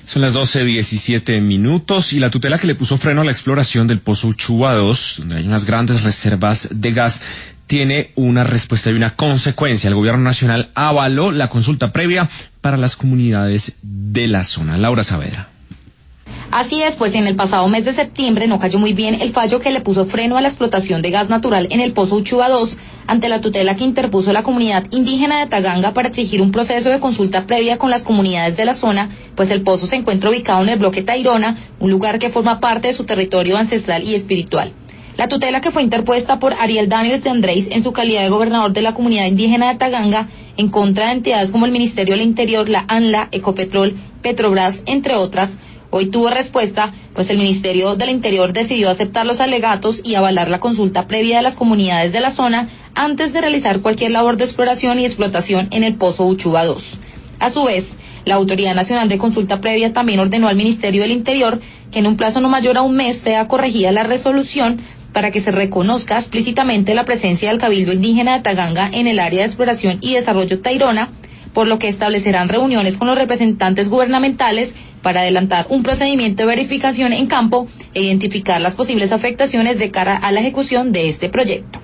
Son las 12:17 y la tutela que le puso freno a la exploración del pozo Uchuva 2, donde hay unas grandes reservas de gas, tiene una respuesta y una consecuencia. El gobierno nacional avaló la consulta previa para las comunidades de la zona. Laura Saavedra. Así es, pues en el pasado mes de septiembre no cayó muy bien el fallo que le puso freno a la explotación de gas natural en el pozo Uchuva 2 ante la tutela que interpuso la comunidad indígena de Taganga para exigir un proceso de consulta previa con las comunidades de la zona, pues el pozo se encuentra ubicado en el bloque Tayrona, un lugar que forma parte de su territorio ancestral y espiritual. La tutela, que fue interpuesta por Ariel Daniels de Andrés en su calidad de gobernador de la comunidad indígena de Taganga, en contra de entidades como el Ministerio del Interior, la ANLA, Ecopetrol, Petrobras, entre otras, hoy tuvo respuesta, pues el Ministerio del Interior decidió aceptar los alegatos y avalar la consulta previa de las comunidades de la zona antes de realizar cualquier labor de exploración y explotación en el pozo Uchuva 2. A su vez, la Autoridad Nacional de Consulta Previa también ordenó al Ministerio del Interior que en un plazo no mayor a un mes sea corregida la resolución para que se reconozca explícitamente la presencia del Cabildo Indígena de Taganga en el área de exploración y desarrollo Tayrona, por lo que establecerán reuniones con los representantes gubernamentales para adelantar un procedimiento de verificación en campo e identificar las posibles afectaciones de cara a la ejecución de este proyecto.